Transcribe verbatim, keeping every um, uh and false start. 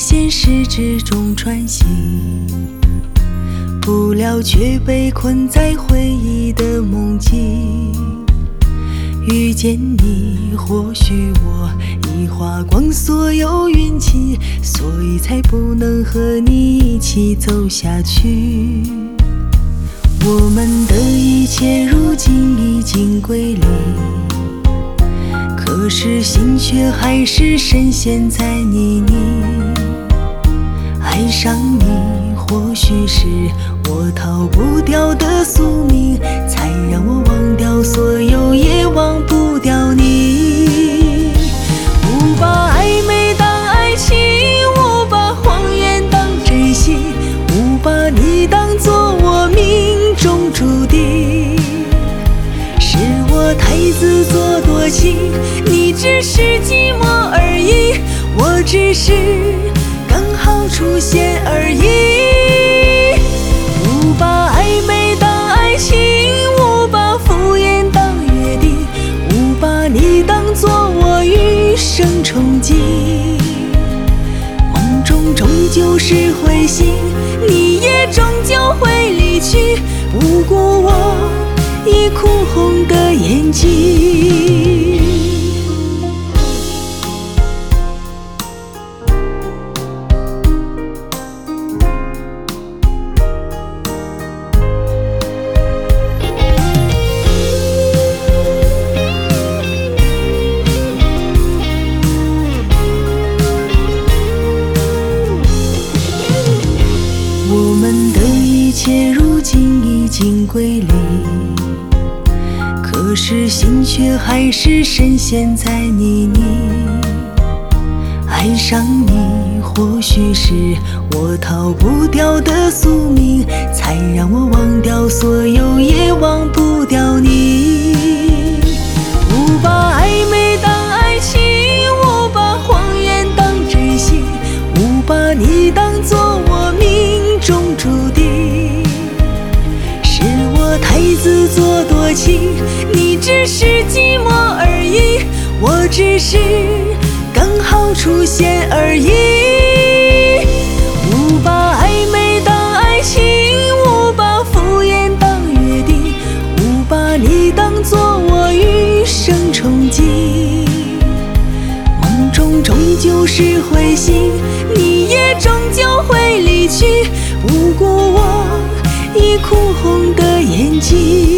现实之中穿行，不料却被困在回忆的梦境。遇见你，或许我已花光所有运气，所以才不能和你一起走下去。我们的一切如今已经归零，可是心却还是深陷在泥泞。爱上你，或许是我逃不掉的宿命，才让我忘掉所有，也忘不掉你。误把暧昧当爱情，误把谎言当真心，误把你当作我命中注定。是我太自作多情，你只是寂寞而已，我只是刚好出现而已。误把暧昧当爱情，误把敷衍当约定，误把你当作我余生憧憬。梦中终究是会醒，你也终究会离去，不顾我已哭红的眼睛。我们的一切如今已经归零，可是心却还是深陷在泥泞。爱上你，或许是我逃不掉的宿命，才让我忘掉所有，也忘不掉你。误把暧昧当爱情，误把谎言当真心，误把你当作我命中注定。是我太自作多情，你只是寂寞而已，我只是刚好出现而已。误把暧昧当爱情，误把敷衍当约定，误把你当作我余生憧憬。梦中终究是会醒，你也终究会离去，不顾我已哭红的眼睛。